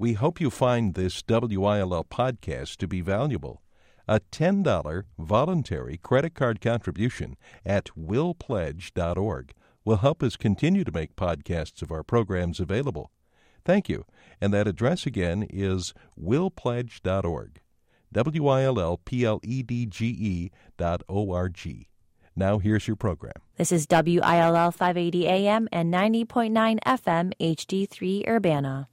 We hope you find this WILL podcast to be valuable. A $10 voluntary credit card contribution at willpledge.org will help us continue to make podcasts of our programs available. Thank you. And that address again is willpledge.org. WILLPLEDGE.org. Now here's your program. This is WILL 580 AM and 90.9 FM HD3 Urbana.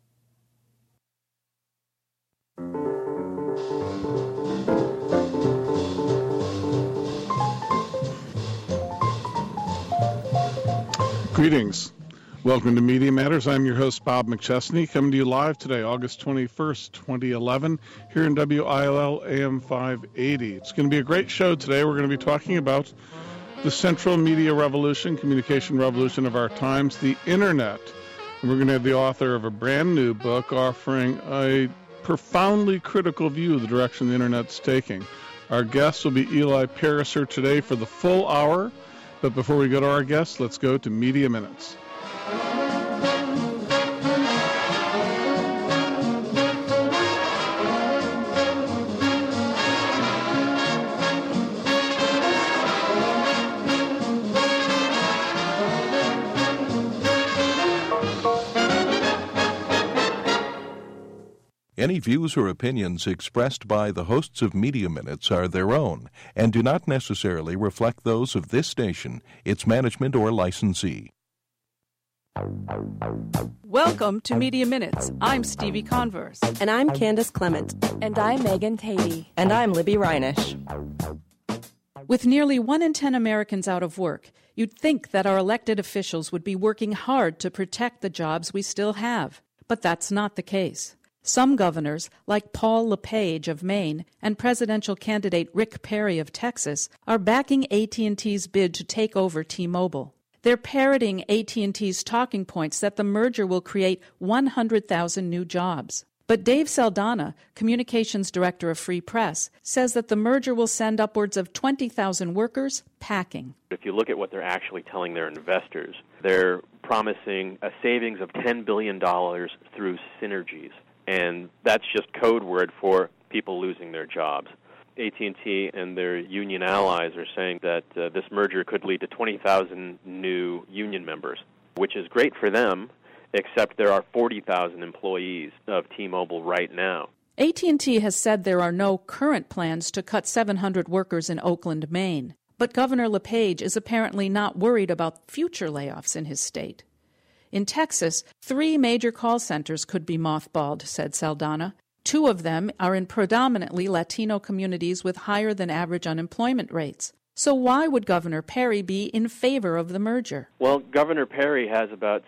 Greetings. Welcome to Media Matters. I'm your host, Bob McChesney, coming to you live today, August 21st, 2011, here in WILL AM 580. It's going to be a great show today. We're going to be talking about the central media revolution, communication revolution of our times, the Internet. And we're going to have the author of a brand new book offering a profoundly critical view of the direction the Internet's taking. Our guest will be Eli Pariser today for the full hour. But before we go to our guest, let's go to Media Minutes. Any views or opinions expressed by the hosts of Media Minutes are their own and do not necessarily reflect those of this station, its management, or licensee. Welcome to Media Minutes. I'm Stevie Converse. And I'm Candace Clement. And I'm Megan Tatey. And I'm Libby Reinish. With nearly 1 in 10 Americans out of work, you'd think that our elected officials would be working hard to protect the jobs we still have. But that's not the case. Some governors, like Paul LePage of Maine and presidential candidate Rick Perry of Texas, are backing AT&T's bid to take over T-Mobile. They're parroting AT&T's talking points that the merger will create 100,000 new jobs. But Dave Saldana, communications director of Free Press, says that the merger will send upwards of 20,000 workers packing. If you look at what they're actually telling their investors, they're promising a savings of $10 billion through synergies. And that's just code word for people losing their jobs. AT&T and their union allies are saying that this merger could lead to 20,000 new union members, which is great for them, except there are 40,000 employees of T-Mobile right now. AT&T has said there are no current plans to cut 700 workers in Oakland, Maine. But Governor LePage is apparently not worried about future layoffs in his state. In Texas, 3 major call centers could be mothballed, said Saldana. 2 of them are in predominantly Latino communities with higher than average unemployment rates. So why would Governor Perry be in favor of the merger? Well, Governor Perry has about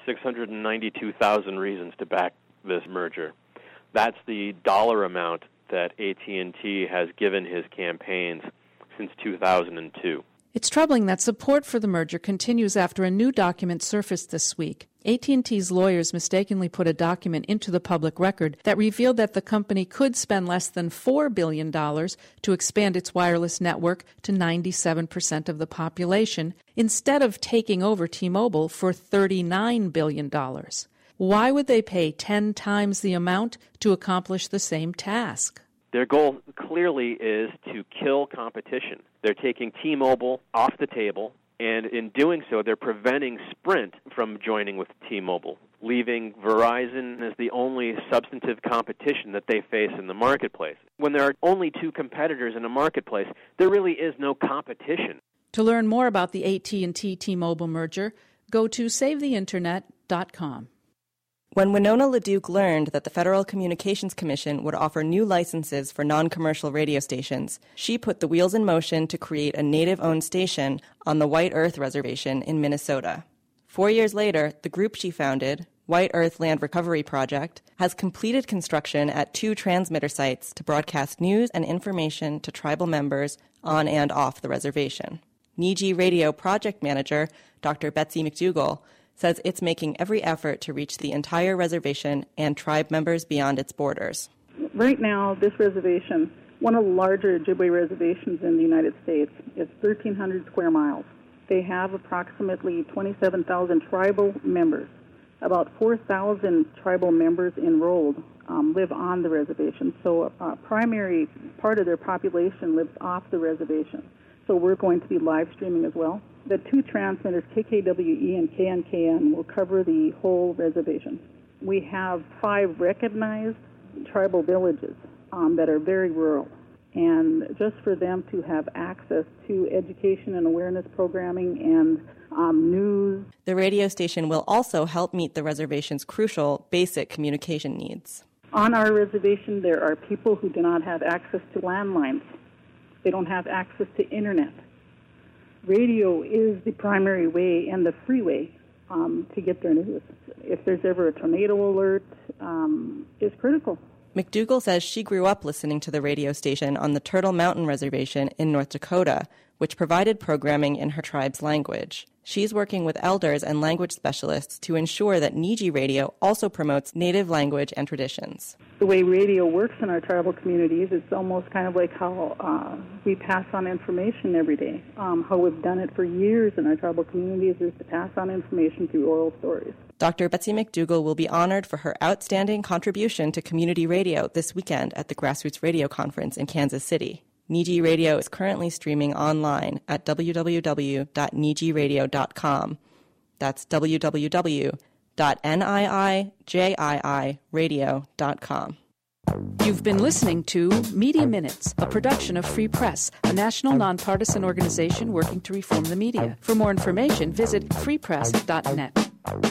692,000 reasons to back this merger. That's the dollar amount that AT&T has given his campaigns since 2002. It's troubling that support for the merger continues after a new document surfaced this week. AT&T's lawyers mistakenly put a document into the public record that revealed that the company could spend less than $4 billion to expand its wireless network to 97% of the population, instead of taking over T-Mobile for $39 billion. Why would they pay 10 times the amount to accomplish the same task? Their goal clearly is to kill competition. They're taking T-Mobile off the table, and in doing so, they're preventing Sprint from joining with T-Mobile, leaving Verizon as the only substantive competition that they face in the marketplace. When there are only 2 competitors in a marketplace, there really is no competition. To learn more about the AT&T T-Mobile merger, go to SaveTheInternet.com. When Winona LaDuke learned that the Federal Communications Commission would offer new licenses for non-commercial radio stations, she put the wheels in motion to create a native-owned station on the White Earth Reservation in Minnesota. 4 years later, the group she founded, White Earth Land Recovery Project, has completed construction at 2 transmitter sites to broadcast news and information to tribal members on and off the reservation. Niji Radio project manager, Dr. Betsy McDougall, says it's making every effort to reach the entire reservation and tribe members beyond its borders. Right now, this reservation, one of the larger Ojibwe reservations in the United States, is 1,300 square miles. They have approximately 27,000 tribal members. About 4,000 tribal members enrolled live on the reservation, so a primary part of their population lives off the reservation. So we're going to be live streaming as well. The two transmitters, KKWE and KNKN, will cover the whole reservation. We have 5 recognized tribal villages that are very rural. And just for them to have access to education and awareness programming and news. The radio station will also help meet the reservation's crucial basic communication needs. On our reservation, there are people who do not have access to landlines. They don't have access to internet. Radio is the primary way and the free way to get their news. If there's ever a tornado alert, it's critical. McDougall says she grew up listening to the radio station on the Turtle Mountain Reservation in North Dakota, which provided programming in her tribe's language. She's working with elders and language specialists to ensure that Niji Radio also promotes native language and traditions. The way radio works in our tribal communities, it's almost kind of like how we pass on information every day. How we've done it for years in our tribal communities is to pass on information through oral stories. Dr. Betsy McDougall will be honored for her outstanding contribution to community radio this weekend at the Grassroots Radio Conference in Kansas City. Niji Radio is currently streaming online at www.nijiradio.com. That's www.niijiradio.com. You've been listening to Media Minutes, a production of Free Press, a national nonpartisan organization working to reform the media. For more information, visit freepress.net.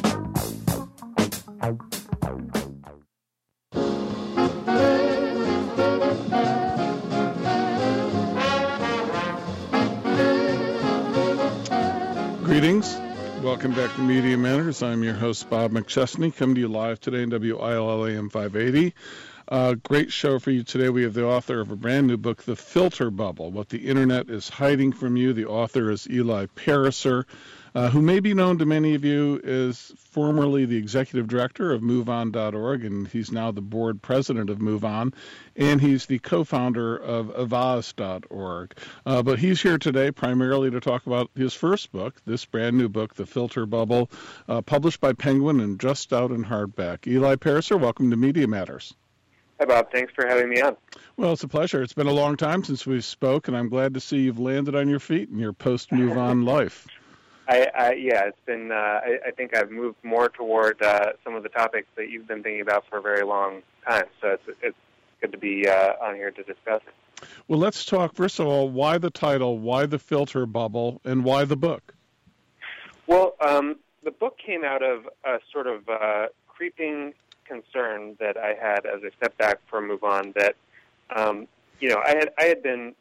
Greetings. Welcome back to Media Matters. I'm your host, Bob McChesney, coming to you live today in WILL AM 580. Great show for you today. We have the author of a brand new book, The Filter Bubble, What the Internet is Hiding from You. The author is Eli Pariser, who may be known to many of you as formerly the executive director of MoveOn.org, and he's now the board president of MoveOn, and he's the co-founder of Avaaz.org. But he's here today primarily to talk about his first book, this brand new book, The Filter Bubble, published by Penguin and just out in hardback. Eli Pariser, welcome to Media Matters. Hi, Bob. Thanks for having me on. Well, it's a pleasure. It's been a long time since we spoke, and I'm glad to see you've landed on your feet in your post-MoveOn life. It's been. I think I've moved more toward some of the topics that you've been thinking about for a very long time. So it's good to be on here to discuss it. Well, let's talk first of all. Why the title? Why the filter bubble? And why the book? Well, the book came out of a sort of creeping concern that I had as I stepped back from MoveOn. That I had been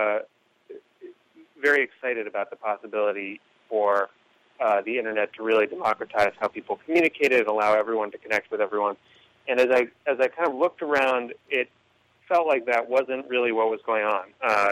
very excited about the possibility for the internet to really democratize how people communicated and allow everyone to connect with everyone. And as I kind of looked around, it felt like that wasn't really what was going on.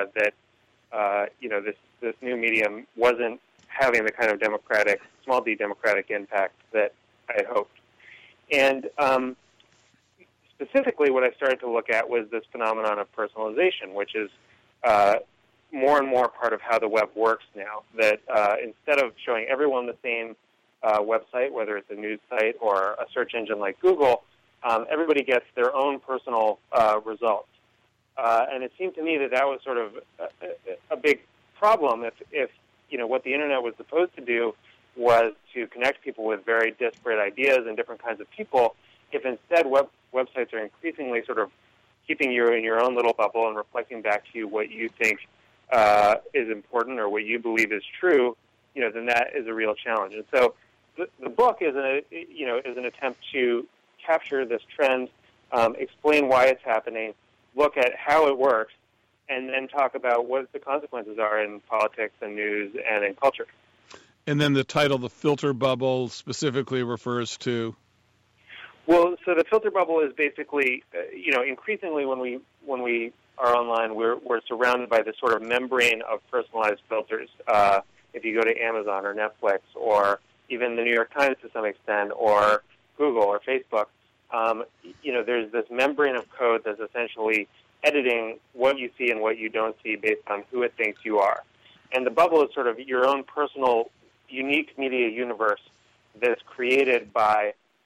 This new medium wasn't having the kind of small d democratic impact that I had hoped. And specifically, what I started to look at was this phenomenon of personalization, which is more and more part of how the web works now, that instead of showing everyone the same website, whether it's a news site or a search engine like Google, everybody gets their own personal results. And it seemed to me that was sort of a big problem if what the internet was supposed to do was to connect people with very disparate ideas and different kinds of people, if instead websites are increasingly sort of keeping you in your own little bubble and reflecting back to you what you think is important or what you believe is true, then that is a real challenge. And so the book is an attempt to capture this trend, explain why it's happening, look at how it works, and then talk about what the consequences are in politics and news and in culture. And then the title, The Filter Bubble, specifically refers to? Well, so the filter bubble is basically, increasingly when we are online, we're surrounded by this sort of membrane of personalized filters. If you go to Amazon or Netflix or even the New York Times to some extent or Google or Facebook, there's this membrane of code that's essentially editing what you see and what you don't see based on who it thinks you are. And the bubble is sort of your own personal, unique media universe that's created by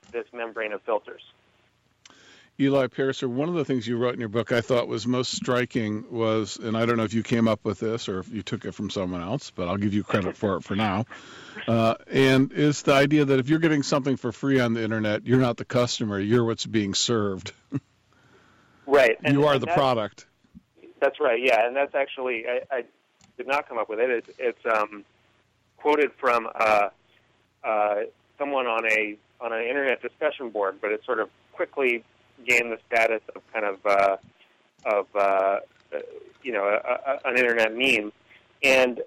this membrane of filters. Eli Pariser, one of the things you wrote in your book I thought was most striking was, and I don't know if you came up with this or if you took it from someone else, but I'll give you credit for it for now, and is the idea that if you're getting something for free on the internet, you're not the customer, you're what's being served. Right. You are the product. That's right, yeah, and that's actually, I did not come up with it. It's quoted from someone on an internet discussion board, but it sort of quickly gained the status of kind of an internet meme, and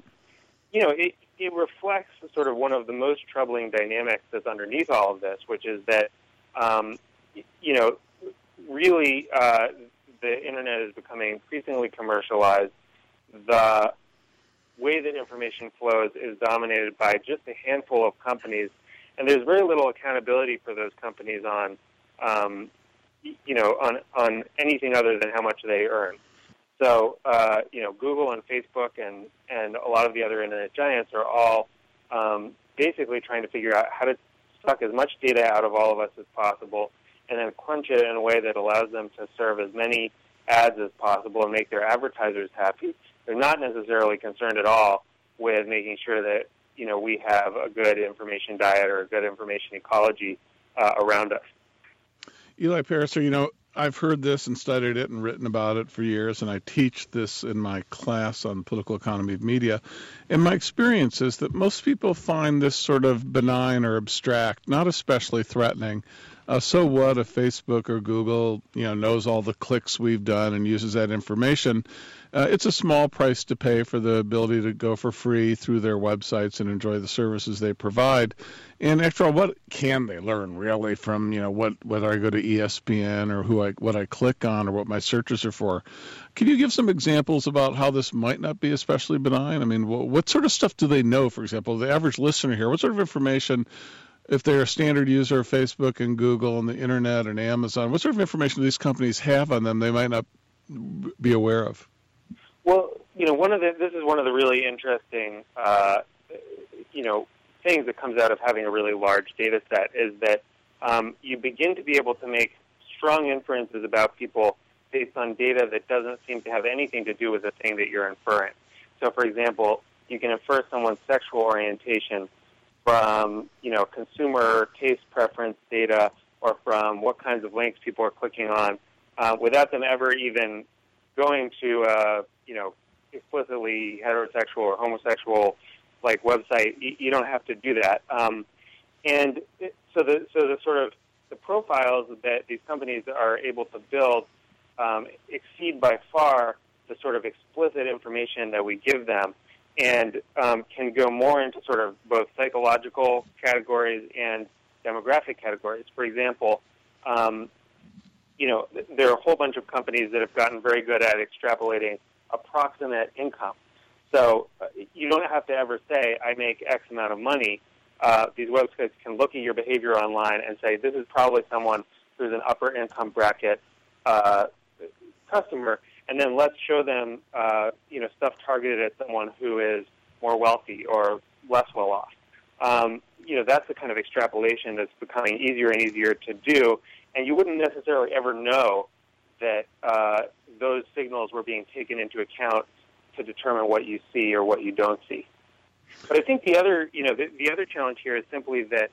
it reflects sort of one of the most troubling dynamics that's underneath all of this, which is that really the internet is becoming increasingly commercialized. The way that information flows is dominated by just a handful of companies, and there's very little accountability for those companies on anything other than how much they earn. So, Google and Facebook and a lot of the other internet giants are all basically trying to figure out how to suck as much data out of all of us as possible and then crunch it in a way that allows them to serve as many ads as possible and make their advertisers happy. They're not necessarily concerned at all with making sure that, we have a good information diet or a good information ecology around us. Eli Pariser, I've heard this and studied it and written about it for years, and I teach this in my class on political economy of media. And my experience is that most people find this sort of benign or abstract, not especially threatening. So what if Facebook or Google, knows all the clicks we've done and uses that information? It's a small price to pay for the ability to go for free through their websites and enjoy the services they provide. And after all, what can they learn really from, whether I go to ESPN or what I click on or what my searches are for? Can you give some examples about how this might not be especially benign? I mean, what sort of stuff do they know, for example, the average listener here? What sort of information, if they're a standard user of Facebook and Google and the internet and Amazon, what sort of information do these companies have on them they might not be aware of? Well, this is one of the really interesting, things that comes out of having a really large data set is that you begin to be able to make strong inferences about people based on data that doesn't seem to have anything to do with the thing that you're inferring. So, for example, you can infer someone's sexual orientation from, consumer taste preference data or from what kinds of links people are clicking on without them ever even going to explicitly heterosexual or homosexual website. You don't have to do that. So the sort of the profiles that these companies are able to build exceed by far the sort of explicit information that we give them, and can go more into sort of both psychological categories and demographic categories. For example, there are a whole bunch of companies that have gotten very good at extrapolating approximate income. So you don't have to ever say, I make X amount of money. These websites can look at your behavior online and say, this is probably someone who's an upper income bracket customer, and then let's show them stuff targeted at someone who is more wealthy or less well off. That's the kind of extrapolation that's becoming easier and easier to do, and you wouldn't necessarily ever know that those signals were being taken into account to determine what you see or what you don't see. But I think the other challenge here is simply that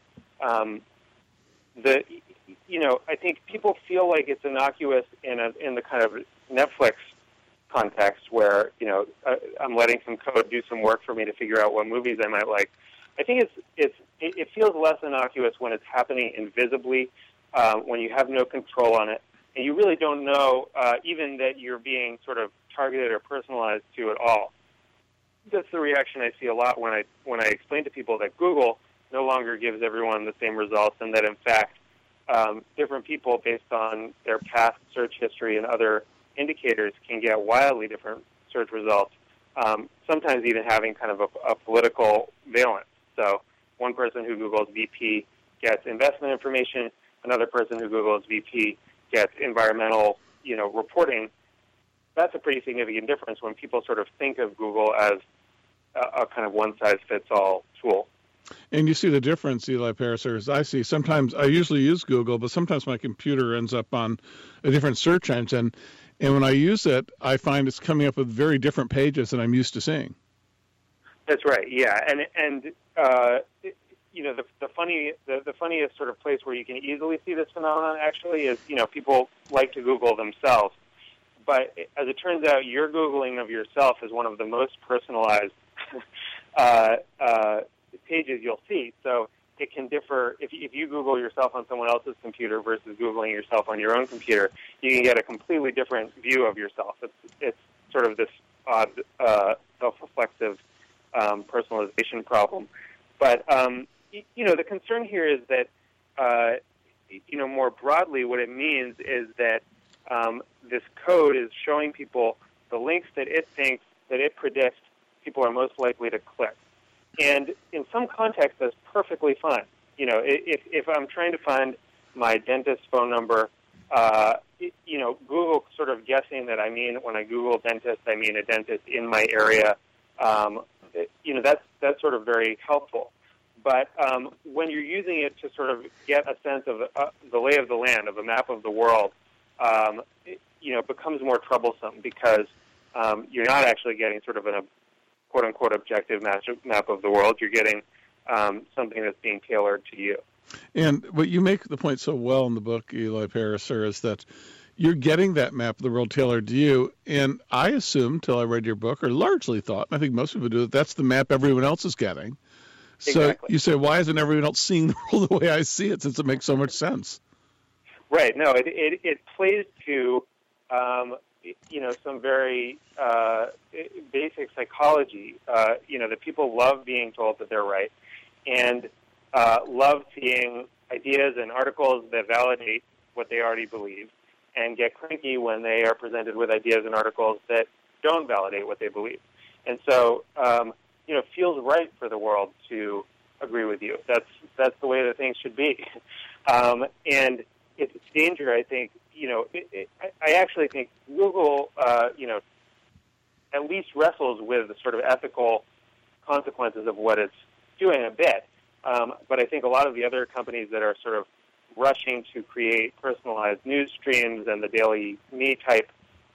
I think people feel like it's innocuous in the kind of Netflix context where I'm letting some code do some work for me to figure out what movies I might like. I think it feels less innocuous when it's happening invisibly, when you have no control on it, and you really don't know even that you're being sort of targeted or personalized to at all. That's the reaction I see a lot when I explain to people that Google no longer gives everyone the same results, and that in fact different people based on their past search history and other indicators can get wildly different search results, sometimes even having kind of a political valence. So one person who Googles VP gets investment information, another person who Googles VP gets environmental, reporting. That's a pretty significant difference when people sort of think of Google as a kind of one-size-fits-all tool. And you see the difference, Eli Pariser, as I see. Sometimes I usually use Google, but sometimes my computer ends up on a different search engine. And when I use it, I find it's coming up with very different pages than I'm used to seeing. That's right. Yeah, and you know, the funniest sort of place where you can easily see this phenomenon actually is, you know, people like to Google themselves, but as it turns out, your Googling of yourself is one of the most personalized pages you'll see. So it can differ if you Google yourself on someone else's computer versus Googling yourself on your own computer. You can get a completely different view of yourself. It's sort of this odd self-reflexive personalization problem. But you know, the concern here is that you know, more broadly, what it means is that this code is showing people the links that it thinks, that it predicts people are most likely to click. And in some contexts, that's perfectly fine. You know, if I'm trying to find my dentist's phone number, you know, Google sort of guessing that when I Google dentist, I mean a dentist in my area. You know, that's sort of very helpful. But when you're using it to sort of get a sense of the lay of the land, of a map of the world, you know, it becomes more troublesome because you're not actually getting sort of a quote-unquote objective map of the world. You're getting something that's being tailored to you. And what you make the point so well in the book, Eli Pariser, is that you're getting that map of the world tailored to you. And I assumed, till I read your book, or largely thought, and I think most people do, that that's the map everyone else is getting. Exactly. So you say, why isn't everyone else seeing the world the way I see it, since it makes so much sense? Right. No, it plays to, you know, some very basic psychology, you know, that people love being told that they're right and love seeing ideas and articles that validate what they already believe and get cranky when they are presented with ideas and articles that don't validate what they believe. And so, you know, it feels right for the world to agree with you. That's the way that things should be. And its danger, I think, you know, I actually think Google, you know, at least wrestles with the sort of ethical consequences of what it's doing a bit. But I think a lot of the other companies that are sort of rushing to create personalized news streams and the Daily Me type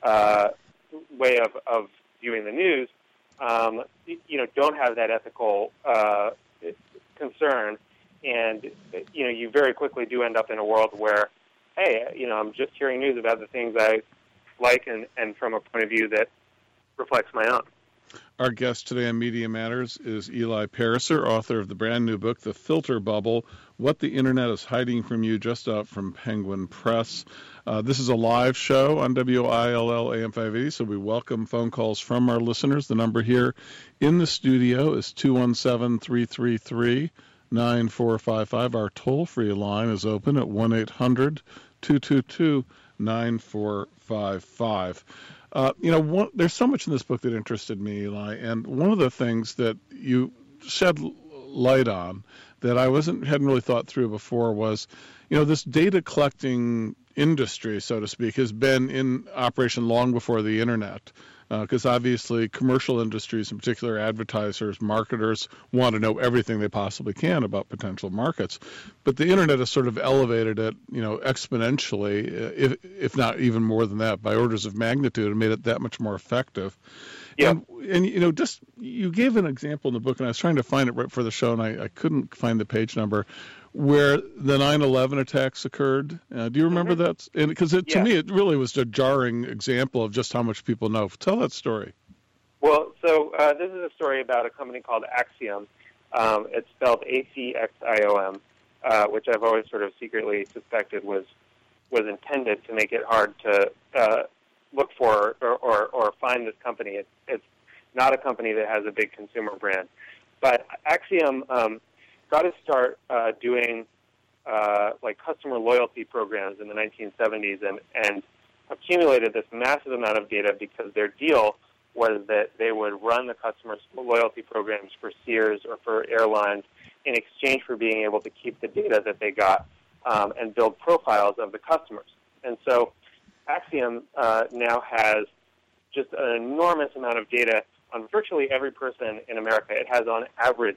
way of viewing the news, you know, don't have that ethical concern. And, you know, you very quickly do end up in a world where, hey, you know, I'm just hearing news about the things I like and from a point of view that reflects my own. Our guest today on Media Matters is Eli Pariser, author of the brand new book, The Filter Bubble, What the Internet is Hiding from You, just out from Penguin Press. This is a live show on WILL AM 580, so we welcome phone calls from our listeners. The number here in the studio is 217-333-9455. Our toll-free line is open at 1-800-222-9455. You know, there's so much in this book that interested me, Eli, and one of the things that you shed light on that I hadn't really thought through before was, you know, this data collecting industry, so to speak, has been in operation long before the internet. Because obviously commercial industries, in particular advertisers, marketers, want to know everything they possibly can about potential markets. But the internet has sort of elevated it, you know, exponentially, if not even more than that, by orders of magnitude, and made it that much more effective. Yeah. And you know, just you gave an example in the book, and I was trying to find it right for the show, and I couldn't find the page number, where the 9/11 attacks occurred. Do you remember that? And because to me, it really was a jarring example of just how much people know. Tell that story. Well, so this is a story about a company called Acxiom. It's spelled ACXIOM, which I've always sort of secretly suspected was intended to make it hard to look for or find this company. It's not a company that has a big consumer brand. But Acxiom got to start doing like customer loyalty programs in the 1970s and accumulated this massive amount of data because their deal was that they would run the customer loyalty programs for Sears or for airlines in exchange for being able to keep the data that they got and build profiles of the customers. And so Acxiom now has just an enormous amount of data on virtually every person in America. It has on average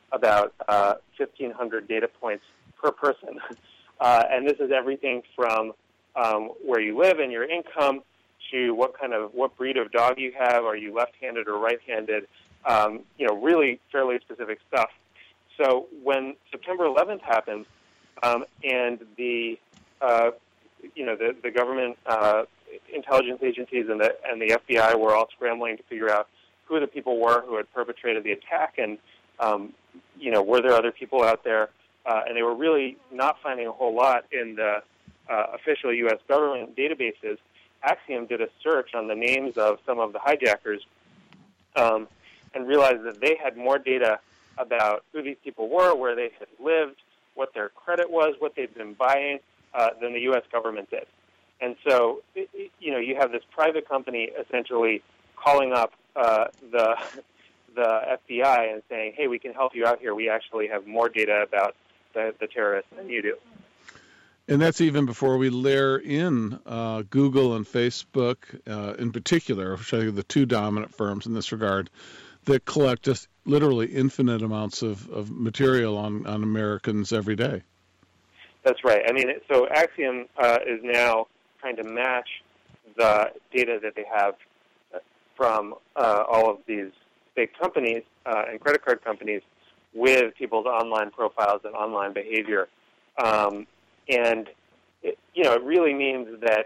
about 1,500 data points per person. And this is everything from where you live and your income to what breed of dog you have. Are you left-handed or right-handed? Really fairly specific stuff. So when September 11th happened, and the government intelligence agencies and the FBI were all scrambling to figure out who the people were who had perpetrated the attack, and were there other people out there? And they were really not finding a whole lot in the official U.S. government databases. Axiom did a search on the names of some of the hijackers and realized that they had more data about who these people were, where they had lived, what their credit was, what they'd been buying, than the U.S. government did. And so, you have this private company essentially calling up the FBI and saying, hey, we can help you out here. We actually have more data about the terrorists than you do. And that's even before we layer in Google and Facebook in particular, which I think are the two dominant firms in this regard, that collect just literally infinite amounts of material on Americans every day. That's right. I mean, so Axiom is now trying to match the data that they have from all of these big companies and credit card companies with people's online profiles and online behavior. And, it really means that,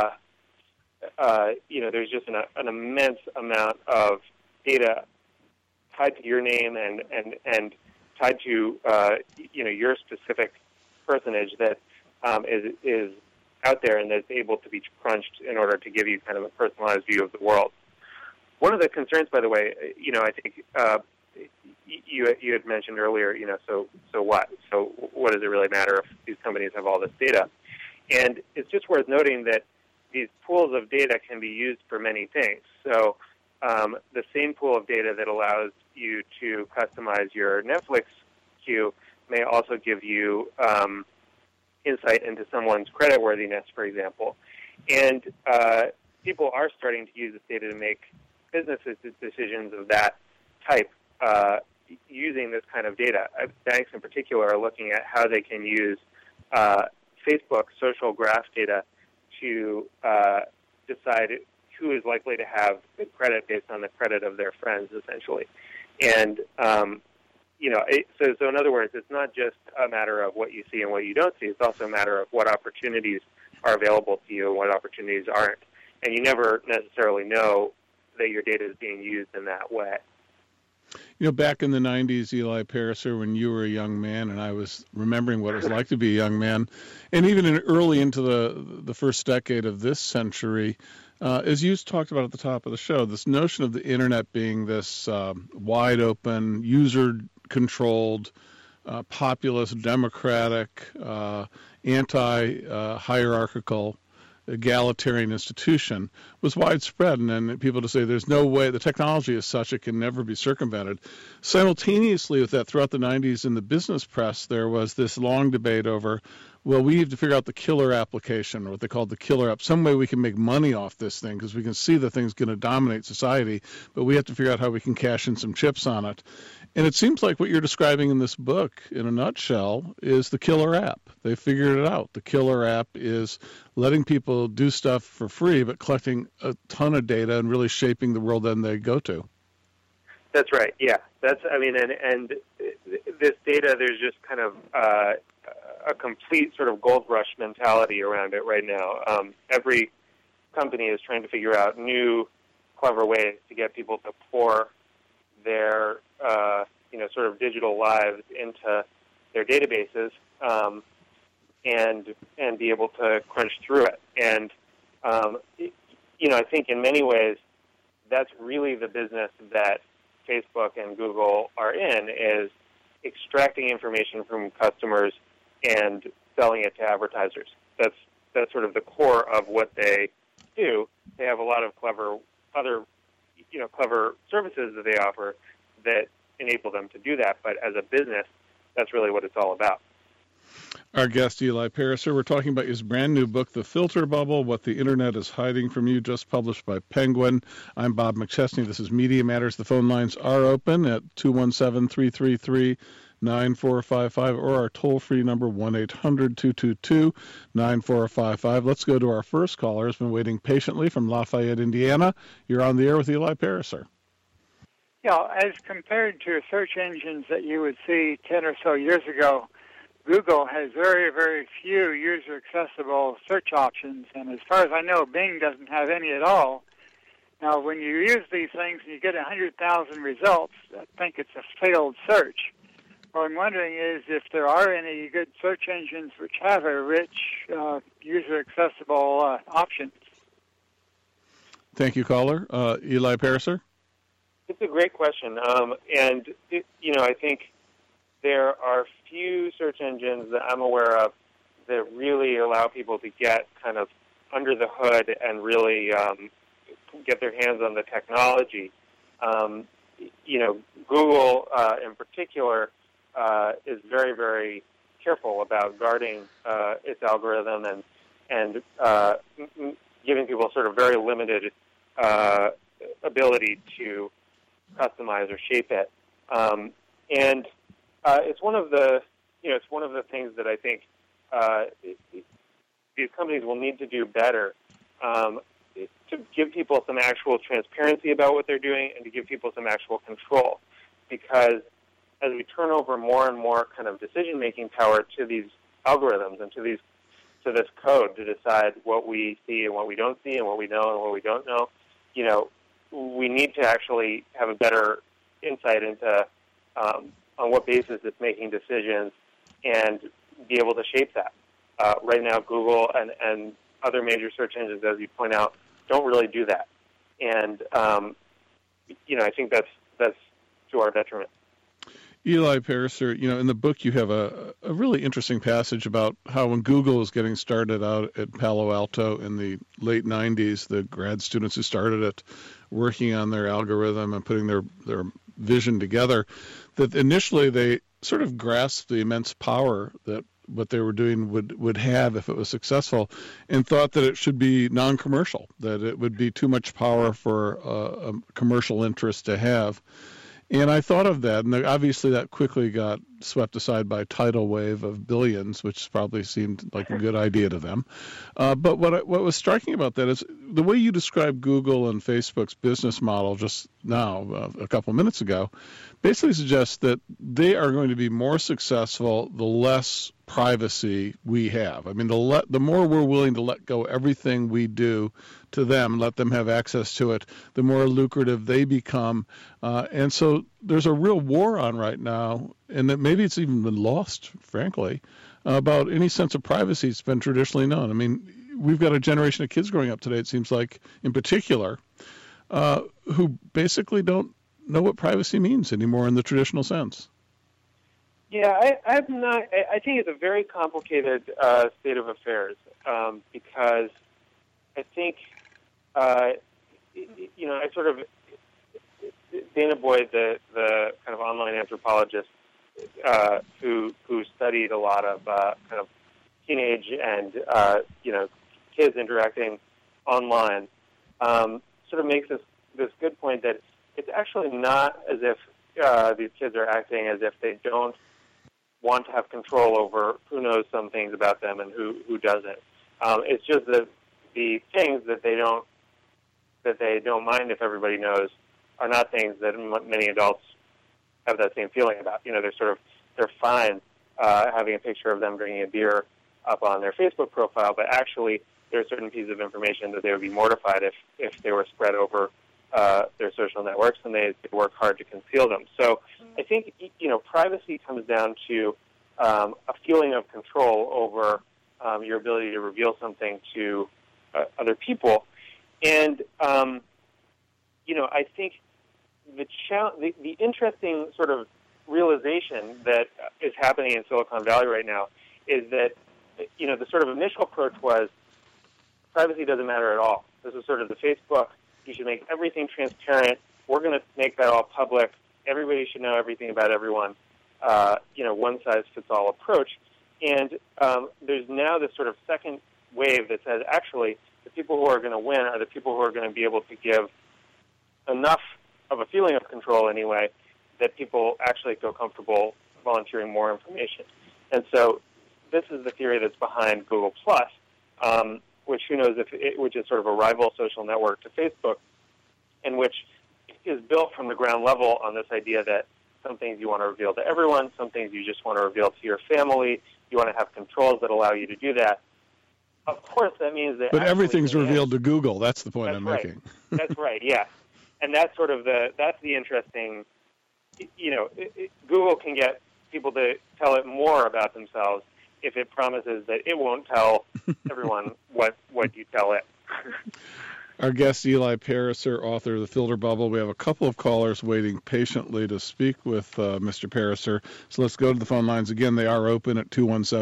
there's just an immense amount of data tied to your name and tied to, your specific personage that is out there and that's able to be crunched in order to give you kind of a personalized view of the world. One of the concerns, by the way, I think you had mentioned earlier, so what? So what does it really matter if these companies have all this data? And it's just worth noting that these pools of data can be used for many things. So the same pool of data that allows you to customize your Netflix queue may also give you insight into someone's creditworthiness, for example. And people are starting to use this data to make business decisions of that type using this kind of data. Banks in particular are looking at how they can use Facebook social graph data to decide who is likely to have good credit based on the credit of their friends, essentially. And, so in other words, it's not just a matter of what you see and what you don't see. It's also a matter of what opportunities are available to you and what opportunities aren't. And you never necessarily know that your data is being used in that way. Back in the 90s, Eli Pariser, when you were a young man, and I was remembering what it was like to be a young man, and even early into the first decade of this century, as you talked about at the top of the show, this notion of the Internet being this wide open, user-controlled, populist, democratic, anti-hierarchical, egalitarian institution was widespread, and then people to say there's no way, the technology is such it can never be circumvented. Simultaneously with that, throughout the 90s in the business press, there was this long debate over, well, we have to figure out the killer application, or what they called the killer app, some way we can make money off this thing, because we can see the thing's going to dominate society, but we have to figure out how we can cash in some chips on it. And it seems like what you're describing in this book, in a nutshell, is the killer app. They figured it out. The killer app is letting people do stuff for free, but collecting a ton of data and really shaping the world then they go to. That's right. Yeah. And this data, there's just kind of a complete sort of gold rush mentality around it right now. Every company is trying to figure out new, clever ways to get people to pour their sort of digital lives into their databases and be able to crunch through it. And I think in many ways that's really the business that Facebook and Google are in, is extracting information from customers and selling it to advertisers. That's sort of the core of what they do. They have a lot of clever services that they offer that enable them to do that. But as a business, that's really what it's all about. All Our guest, Eli Pariser, we're talking about his brand new book, The Filter Bubble, What the Internet is Hiding from You, just published by Penguin. I'm Bob McChesney. This is Media Matters. The phone lines are open at 217-333-9455 or our toll-free number, 1-800-222-9455. Let's go to our first caller, who's been waiting patiently from Lafayette, Indiana. You're on the air with Eli Pariser. Yeah, as compared to search engines that you would see 10 or so years ago, Google has very, very few user-accessible search options, and as far as I know, Bing doesn't have any at all. Now, when you use these things and you get 100,000 results, I think it's a failed search. What I'm wondering is if there are any good search engines which have a rich user-accessible options. Thank you, caller. Eli Pariser? It's a great question, and I think there are few search engines that I'm aware of that really allow people to get kind of under the hood and really get their hands on the technology. Google in particular is very, very careful about guarding its algorithm and giving people sort of very limited ability to customize or shape it. It's one of the things that I think these companies will need to do better to give people some actual transparency about what they're doing and to give people some actual control. Because as we turn over more and more kind of decision-making power to these algorithms and to this code to decide what we see and what we don't see and what we know and what we don't know, we need to actually have a better insight into on what basis it's making decisions and be able to shape that. Right now, Google and other major search engines, as you point out, don't really do that. And, I think that's to our detriment. Eli Pariser, in the book you have a really interesting passage about how when Google was getting started out at Palo Alto in the late 90s, the grad students who started it working on their algorithm and putting their vision together, that initially they sort of grasped the immense power that what they were doing would have if it was successful, and thought that it should be non-commercial, that it would be too much power for a commercial interest to have. And I thought of that, and obviously that quickly got swept aside by a tidal wave of billions, which probably seemed like a good idea to them. But what was striking about that is the way you described Google and Facebook's business model just now, a couple minutes ago, basically suggests that they are going to be more successful the less privacy we have. I mean, the more we're willing to let go everything we do to them, let them have access to it, the more lucrative they become. And so there's a real war on right now, and that maybe it's even been lost, frankly, about any sense of privacy that's been traditionally known. I mean, we've got a generation of kids growing up today, it seems like, in particular, who basically don't know what privacy means anymore in the traditional sense. Yeah, I think it's a very complicated state of affairs because I think, I sort of, Dana Boyd, the kind of online anthropologist who studied a lot of kind of teenage and kids interacting online, sort of makes this good point that it's actually not as if these kids are acting as if they don't want to have control over who knows some things about them and who doesn't. It's just that the things that they don't mind if everybody knows are not things that many adults have that same feeling about. They're fine having a picture of them drinking a beer up on their Facebook profile, but actually there are certain pieces of information that they would be mortified if they were spread over their social networks, and they work hard to conceal them. So I think, privacy comes down to a feeling of control over your ability to reveal something to other people. And, I think the interesting sort of realization that is happening in Silicon Valley right now is that, the sort of initial approach was privacy doesn't matter at all. This is sort of the Facebook, you should make everything transparent. We're going to make that all public. Everybody should know everything about everyone. One-size-fits-all approach. And there's now this sort of second wave that says, actually, the people who are going to win are the people who are going to be able to give enough of a feeling of control anyway that people actually feel comfortable volunteering more information. And so this is the theory that's behind Google+, which who knows which is sort of a rival social network to Facebook, and which is built from the ground level on this idea that some things you want to reveal to everyone, some things you just want to reveal to your family. You want to have controls that allow you to do that. Of course, that means that... But everything's revealed to Google. That's the point I'm making. That's right, yeah. And that's sort of that's the interesting... Google can get people to tell it more about themselves if it promises that it won't tell everyone what you tell it. Our guest, Eli Pariser, author of The Filter Bubble. We have a couple of callers waiting patiently to speak with Mr. Pariser. So let's go to the phone lines again. They are open at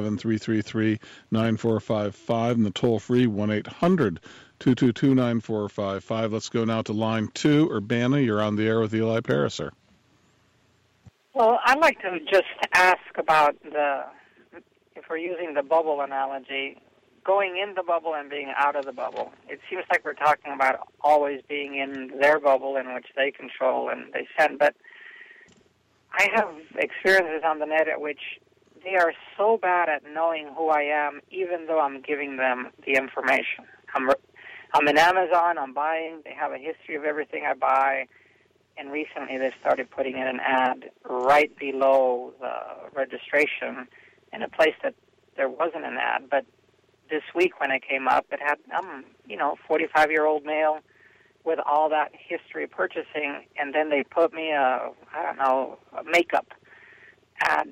217-333-9455 and the toll-free 1-800-222-9455. Let's go now to line 2. Urbana, you're on the air with Eli Pariser. Well, I'd like to just ask about if we're using the bubble analogy, going in the bubble and being out of the bubble. It seems like we're talking about always being in their bubble in which they control and they send, but I have experiences on the net at which they are so bad at knowing who I am, even though I'm giving them the information. I'm in Amazon, I'm buying, they have a history of everything I buy, and recently they started putting in an ad right below the registration in a place that there wasn't an ad, but this week when it came up, it had, 45-year-old male with all that history of purchasing, and then they put me a makeup ad.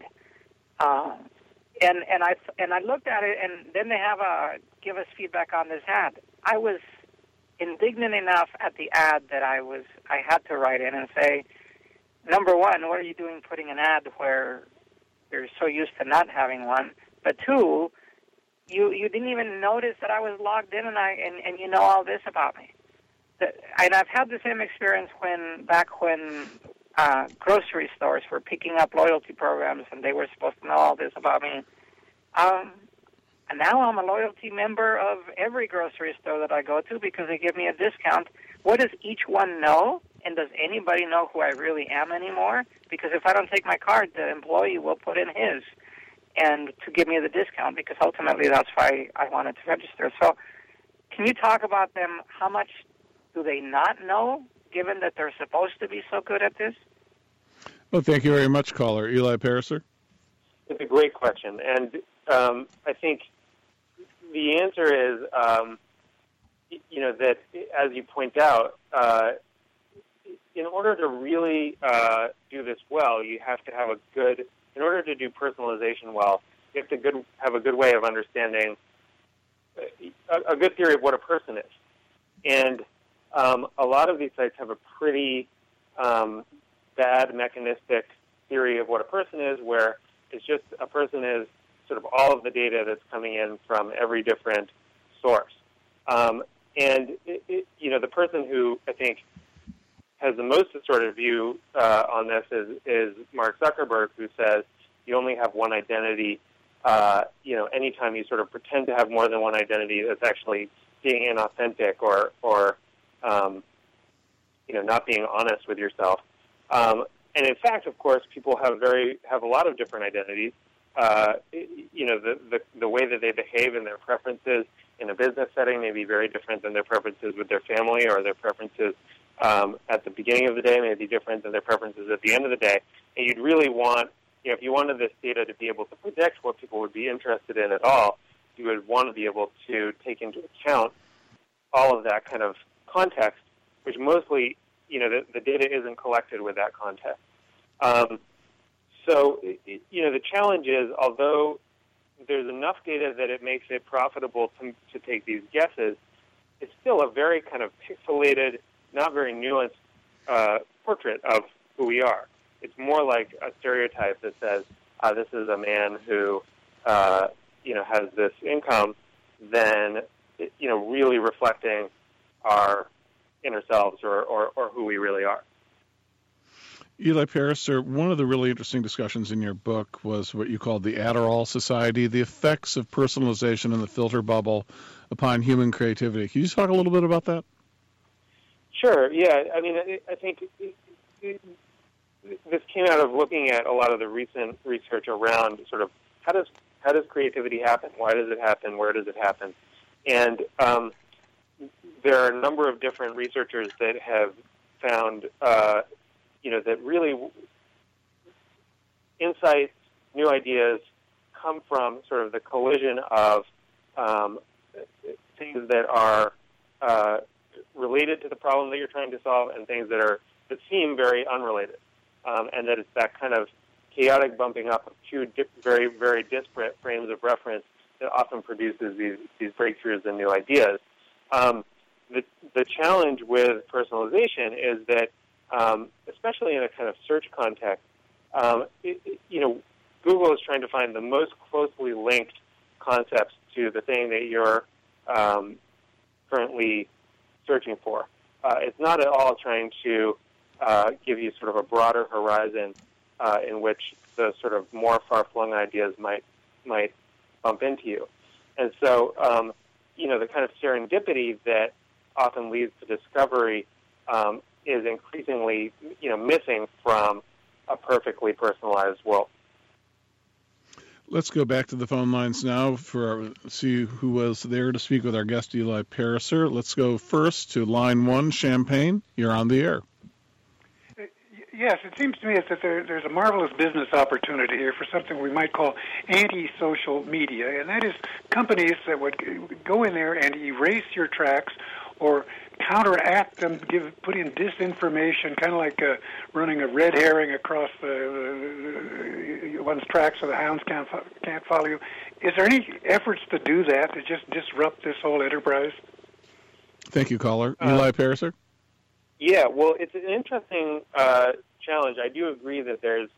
And I looked at it, and then they have give us feedback on this ad. I was indignant enough at the ad that I had to write in and say, number one, what are you doing putting an ad where you're so used to not having one? But two, you didn't even notice that I was logged in and you know all this about me. And I've had the same experience when grocery stores were picking up loyalty programs and they were supposed to know all this about me. And now I'm a loyalty member of every grocery store that I go to because they give me a discount. What does each one know? And does anybody know who I really am anymore? Because if I don't take my card, the employee will put in his and to give me the discount, because ultimately that's why I wanted to register. So can you talk about them? How much do they not know, given that they're supposed to be so good at this? Well, thank you very much, caller. Eli Pariser? It's a great question. And I think the answer is, that as you point out, in order to really do this well, you have to have in order to do personalization well, you have to have a good way of understanding a good theory of what a person is. And a lot of these sites have a pretty bad mechanistic theory of what a person is, where it's just a person is sort of all of the data that's coming in from every different source. And the person who I think has the most distorted view on this is Mark Zuckerberg, who says you only have one identity. Anytime you sort of pretend to have more than one identity, that's actually being inauthentic or not being honest with yourself. And in fact, of course, people have a lot of different identities. The way that they behave and their preferences in a business setting may be very different than their preferences with their family, or their preferences at the beginning of the day may be different than their preferences at the end of the day. And you'd really want, if you wanted this data to be able to predict what people would be interested in at all, you would want to be able to take into account all of that kind of context, which mostly, the data isn't collected with that context. So the challenge is, although there's enough data that it makes it profitable to take these guesses, it's still a very kind of pixelated, not very nuanced portrait of who we are. It's more like a stereotype that says, this is a man who, has this income, than, really reflecting our inner selves or who we really are. Eli Pariser, one of the really interesting discussions in your book was what you called the Adderall Society, the effects of personalization and the filter bubble upon human creativity. Can you just talk a little bit about that? Sure, yeah. I mean, I think this came out of looking at a lot of the recent research around sort of how does creativity happen? Why does it happen? Where does it happen? And there are a number of different researchers that have found that really insights, new ideas come from sort of the collision of things that are related to the problem that you're trying to solve and things that seem very unrelated, and that it's that kind of chaotic bumping up of two very, very disparate frames of reference that often produces these breakthroughs and new ideas. The challenge with personalization is that, especially in a kind of search context, Google is trying to find the most closely linked concepts to the thing that you're currently searching for. It's not at all trying to give you sort of a broader horizon in which the sort of more far-flung ideas might bump into you. And so, the kind of serendipity that often leads to discovery is increasingly, missing from a perfectly personalized world. Let's go back to the phone lines now see who was there to speak with our guest, Eli Pariser. Let's go first to line 1, Champaign. You're on the air. Yes, it seems to me that there's a marvelous business opportunity here for something we might call anti-social media, and that is companies that would go in there and erase your tracks or counteract them, put in disinformation, kind of like running a red herring across one's tracks so the hounds can't follow you. Is there any efforts to do that, to just disrupt this whole enterprise? Thank you, caller. Eli Pariser? Yeah, well, it's an interesting challenge. I do agree that there's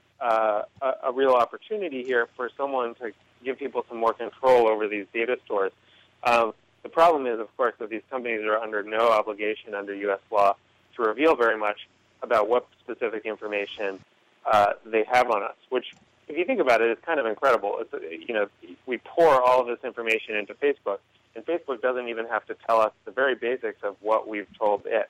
a real opportunity here for someone to give people some more control over these data stores. The problem is, of course, that these companies are under no obligation under U.S. law to reveal very much about what specific information they have on us, which, if you think about it, is kind of incredible. We pour all of this information into Facebook, and Facebook doesn't even have to tell us the very basics of what we've told it.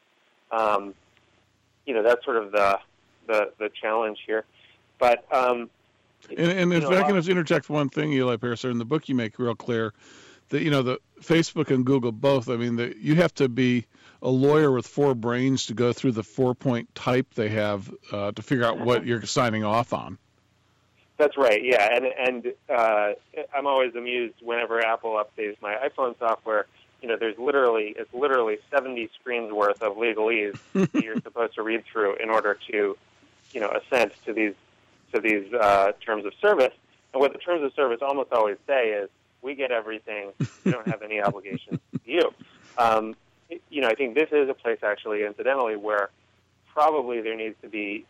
That's sort of the challenge here. But and if I can just interject one thing, Eli Pariser, in the book you make real clear that the Facebook and Google both. I mean, you have to be a lawyer with 4 brains to go through the 4-point type they have to figure out what you're signing off on. That's right. Yeah, and I'm always amused whenever Apple updates my iPhone software. It's literally 70 screens worth of legalese that you're supposed to read through in order to, assent to these terms of service. And what the terms of service almost always say is, we get everything. We don't have any obligations to you. I think this is a place, actually, incidentally, where probably there needs to be,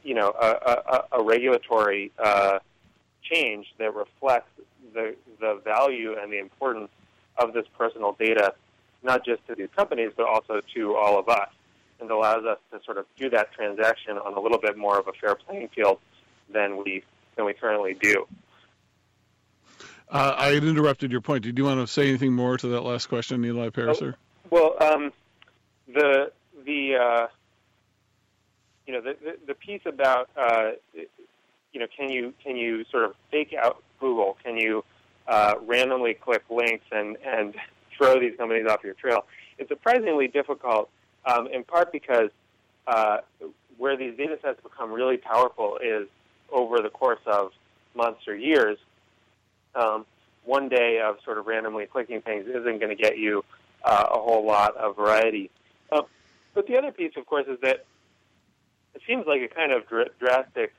a regulatory change that reflects the value and the importance of this personal data, not just to these companies, but also to all of us, and allows us to sort of do that transaction on a little bit more of a fair playing field than we currently do. I had interrupted your point. Did you want to say anything more to that last question, Eli Pariser? Well, the piece about can you sort of fake out Google? Can you randomly click links and throw these companies off your trail? It's surprisingly difficult, in part because where these data sets become really powerful is over the course of months or years. One day of sort of randomly clicking things isn't going to get you a whole lot of variety. But the other piece, of course, is that it seems like a kind of drastic,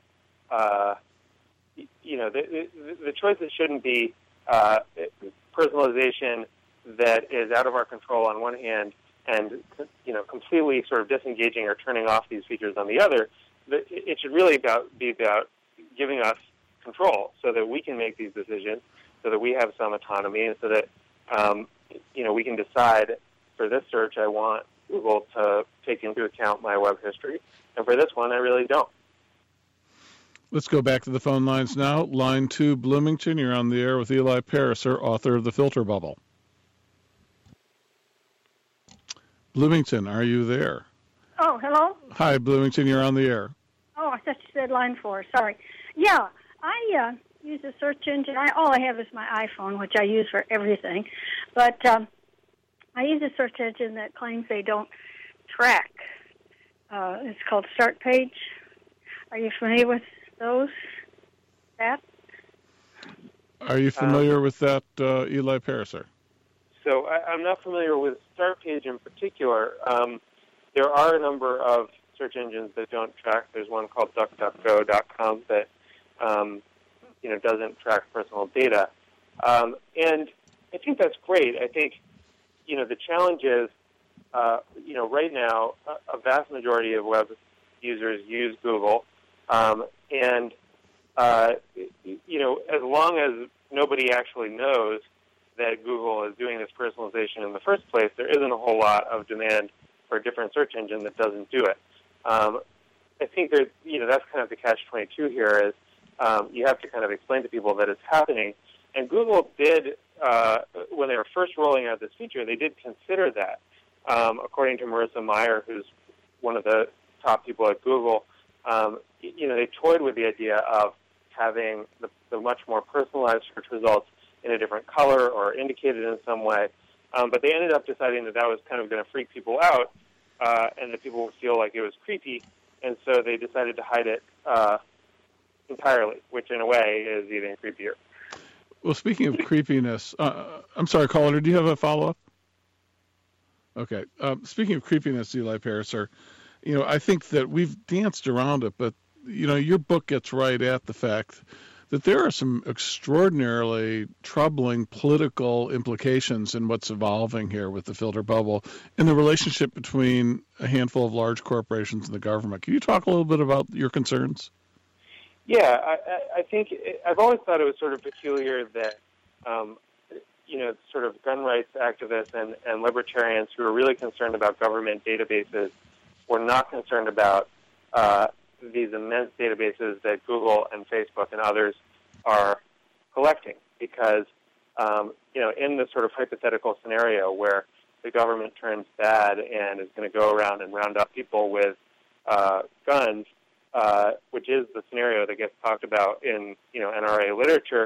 the choices shouldn't be personalization that is out of our control on one hand and, completely sort of disengaging or turning off these features on the other. It should really be about giving us control so that we can make these decisions, so that we have some autonomy, and so that, we can decide for this search I want Google to take into account my web history. And for this one, I really don't. Let's go back to the phone lines now. Line 2, Bloomington. You're on the air with Eli Pariser, author of The Filter Bubble. Bloomington, are you there? Oh, hello? Hi, Bloomington. You're on the air. Oh, I thought you said line 4. Sorry. Yeah, I use a search engine. All I have is my iPhone, which I use for everything. But I use a search engine that claims they don't track. It's called Start Page. Are you familiar with that? Are you familiar with that, Eli Pariser? So I'm not familiar with Start Page in particular. There are a number of search engines that don't track. There's one called DuckDuckGo.com that doesn't track personal data, and I think that's great. I think the challenge is right now a vast majority of web users use Google, and as long as nobody actually knows that Google is doing this personalization in the first place, there isn't a whole lot of demand for a different search engine that doesn't do it. I think that's kind of the catch-22 here is you have to kind of explain to people that it's happening. And Google did, when they were first rolling out this feature, they did consider that. According to Marissa Mayer, who's one of the top people at Google, they toyed with the idea of having the much more personalized search results in a different color or indicated in some way. But they ended up deciding that was kind of going to freak people out and that people would feel like it was creepy. And so they decided to hide it entirely, which in a way is even creepier. Well, speaking of creepiness, I'm sorry, caller, do you have a follow-up? Okay. Speaking of creepiness, Eli Pariser, I think that we've danced around it, but, your book gets right at the fact that there are some extraordinarily troubling political implications in what's evolving here with the filter bubble and the relationship between a handful of large corporations and the government. Can you talk a little bit about your concerns? Yeah, I think I've always thought it was sort of peculiar that, sort of gun rights activists and libertarians who are really concerned about government databases were not concerned about these immense databases that Google and Facebook and others are collecting. Because, in this sort of hypothetical scenario where the government turns bad and is going to go around and round up people with guns, which is the scenario that gets talked about in NRA literature,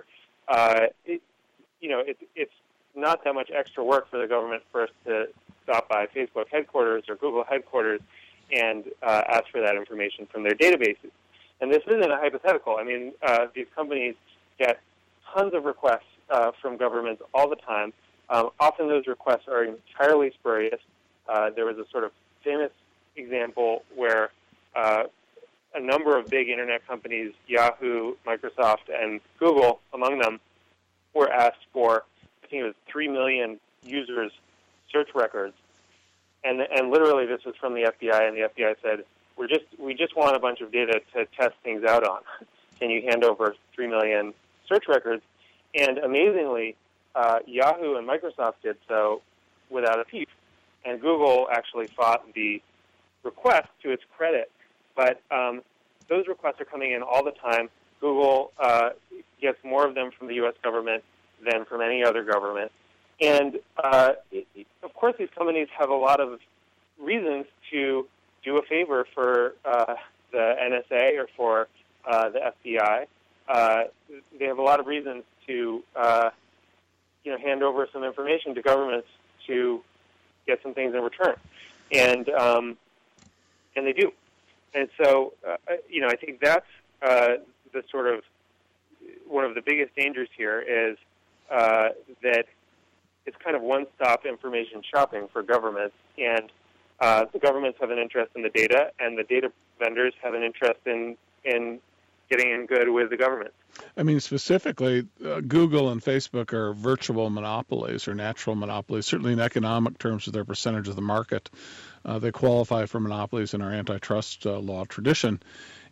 it's not that much extra work for the government first to stop by Facebook headquarters or Google headquarters and ask for that information from their databases. And this isn't a hypothetical. I mean, these companies get tons of requests from governments all the time. Often those requests are entirely spurious. There was a sort of famous example where a number of big internet companies, Yahoo, Microsoft, and Google, among them, were asked for, I think it was 3 million users' search records. And literally this was from the FBI, and the FBI said, we just want a bunch of data to test things out on. Can you hand over 3 million search records? And amazingly, Yahoo and Microsoft did so without a peep. And Google actually fought the request to its credit. But those requests are coming in all the time. Google gets more of them from the U.S. government than from any other government. And, of course, these companies have a lot of reasons to do a favor for the NSA or for the FBI. They have a lot of reasons to, hand over some information to governments to get some things in return. And they do. And so, I think that's the sort of one of the biggest dangers here is that it's kind of one-stop information shopping for governments, and the governments have an interest in the data, and the data vendors have an interest in getting in good with the government. I mean, specifically, Google and Facebook are virtual monopolies or natural monopolies, certainly in economic terms of their percentage of the market. They qualify for monopolies in our antitrust law tradition.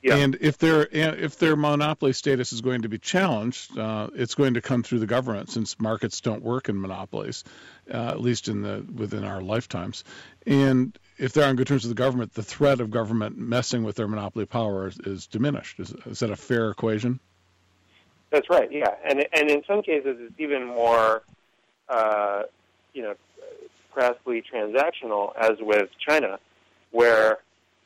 Yeah. And if their monopoly status is going to be challenged, it's going to come through the government, since markets don't work in monopolies, at least within our lifetimes. And if they're on good terms with the government, the threat of government messing with their monopoly power is diminished. Is that a fair equation? That's right. Yeah, and in some cases it's even more, crassly transactional, as with China, where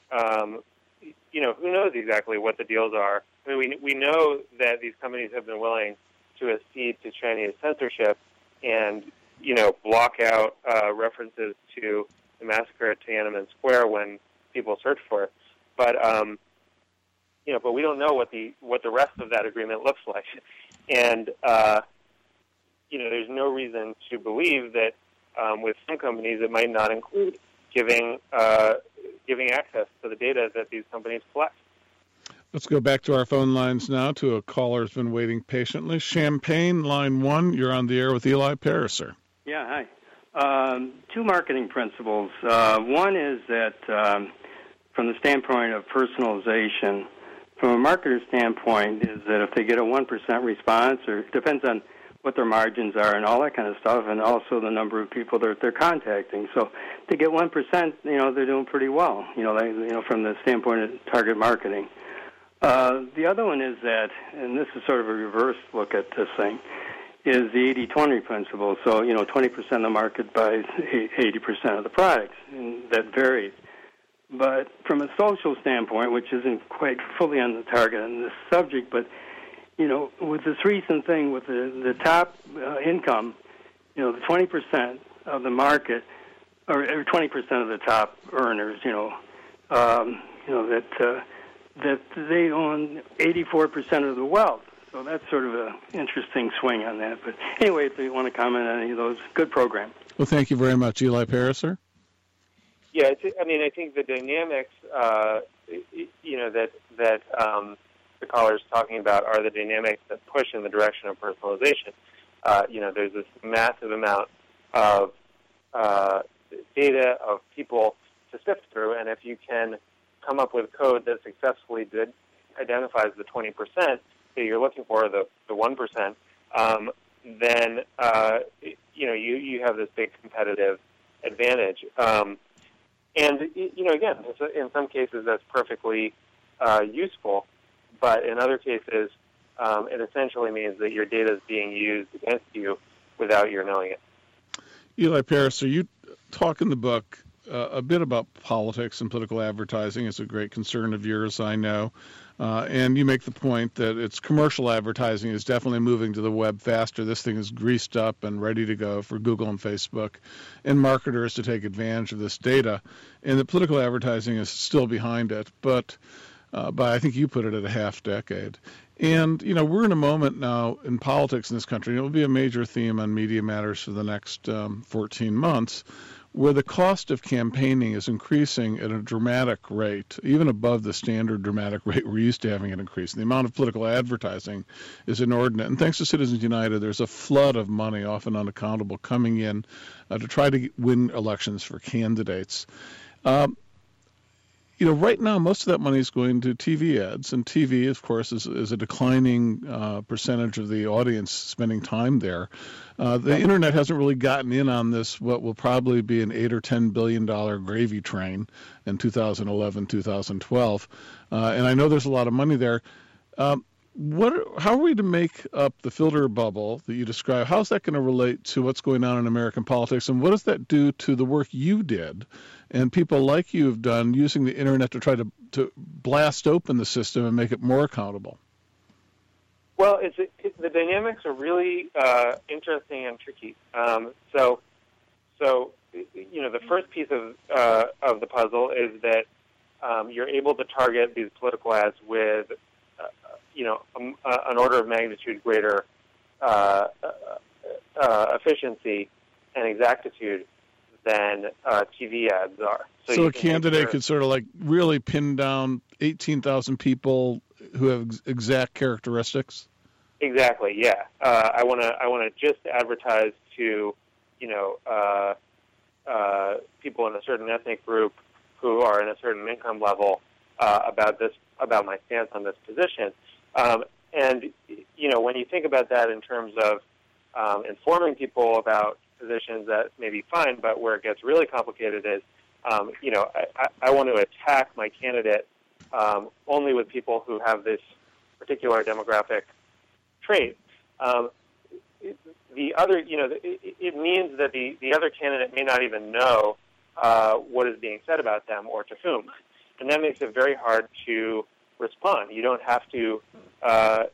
who knows exactly what the deals are. I mean, we know that these companies have been willing to accede to Chinese censorship and, block out references to the massacre at Tiananmen Square when people search for it. But, but we don't know what the rest of that agreement looks like. And, there's no reason to believe that with some companies it might not include giving access to the data that these companies collect. Let's go back to our phone lines now to a caller who's been waiting patiently. Champaign, line 1, you're on the air with Eli Pariser. Yeah, hi. Two marketing principles. One is that from the standpoint of personalization, from a marketer's standpoint, is that if they get a 1% response, or it depends on what their margins are and all that kind of stuff, and also the number of people that they're contacting. So to get 1%, they're doing pretty well, from the standpoint of target marketing. The other one is that, and this is sort of a reverse look at this thing, is the 80-20 principle. So, 20% of the market buys 80% of the products, and that varies. But from a social standpoint, which isn't quite fully on the target on this subject, but with this recent thing with the top income, the 20% of the market, or 20% of the top earners, that they own 84% of the wealth. So that's sort of an interesting swing on that. But anyway, if you want to comment on any of those, good program. Well, thank you very much, Eli Pariser. Yeah, I think the dynamics, that the caller's talking about are the dynamics that push in the direction of personalization. There's this massive amount of data of people to sift through, and if you can come up with code that successfully identifies the 20% that you're looking for, the 1%, then you have this big competitive advantage. And again, in some cases that's perfectly useful, but in other cases, it essentially means that your data is being used against you without your knowing it. Eli Pariser, you talk in the book a bit about politics and political advertising. It's a great concern of yours, I know. And you make the point that it's commercial advertising is definitely moving to the web faster. This thing is greased up and ready to go for Google and Facebook and marketers to take advantage of this data. And the political advertising is still behind it, but I think you put it at a half decade. And, we're in a moment now in politics in this country, and it will be a major theme on Media Matters for the next 14 months, where the cost of campaigning is increasing at a dramatic rate, even above the standard dramatic rate we're used to having it increase. And the amount of political advertising is inordinate. And thanks to Citizens United, there's a flood of money, often unaccountable, coming in to try to win elections for candidates. Right now, most of that money is going to TV ads, and TV, of course, is a declining percentage of the audience spending time there. The Internet hasn't really gotten in on this, what will probably be an $8 or $10 billion gravy train in 2011, 2012. And I know there's a lot of money there. How are we to make up the filter bubble that you describe? How's that going to relate to what's going on in American politics, and what does that do to the work you did and people like you have done using the Internet to try to blast open the system and make it more accountable? Well, the dynamics are really interesting and tricky. So the first piece of the puzzle is that you're able to target these political ads with an order of magnitude greater efficiency and exactitude than TV ads are. So a candidate could sort of like really pin down 18,000 people who have exact characteristics? Exactly, yeah. I want to just advertise to, people in a certain ethnic group who are in a certain income level about this about my stance on this position. And, when you think about that in terms of informing people about positions, that may be fine, but where it gets really complicated is, I want to attack my candidate only with people who have this particular demographic trait. The other, it means that the other candidate may not even know what is being said about them or to whom, and that makes it very hard to respond. You don't have to, at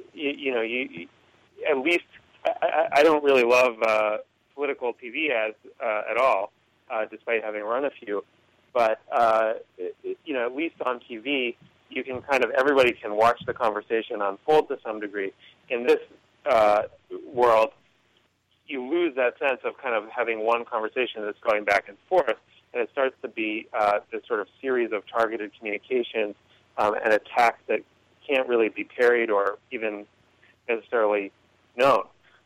least, I don't really love political TV ads at all, despite having run a few, but, at least on TV, you can everybody can watch the conversation unfold to some degree. In this world, you lose that sense of having one conversation that's going back and forth, and it starts to be this sort of series of targeted communications and attacks that can't really be parried or even necessarily known.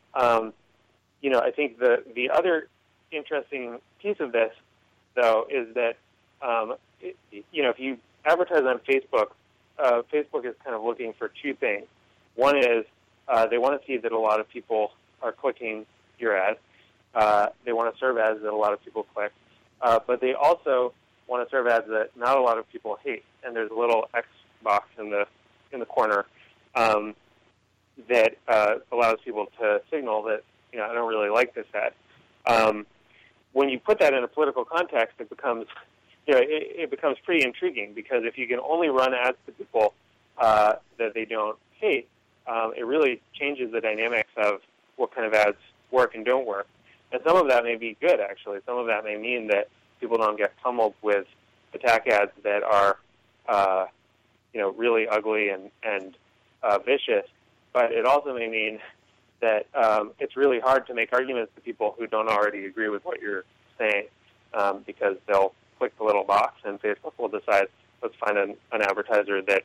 I think the other interesting piece of this, though, is that if you advertise on Facebook, Facebook is looking for two things. One is they want to see that a lot of people are clicking your ad. They want to serve ads that a lot of people click, but they also want to serve ads that not a lot of people hate. And there's a little X box in the corner that allows people to signal that I don't really like this ad. When you put that in a political context, it becomes it becomes pretty intriguing, because if you can only run ads to people that they don't hate, it really changes the dynamics of what kind of ads work and don't work. And some of that may be good, actually. Some of that may mean that people don't get pummeled with attack ads that are, really ugly and vicious. But it also may mean that it's really hard to make arguments to people who don't already agree with what you're saying, because they'll click the little box and Facebook will decide, let's find an advertiser that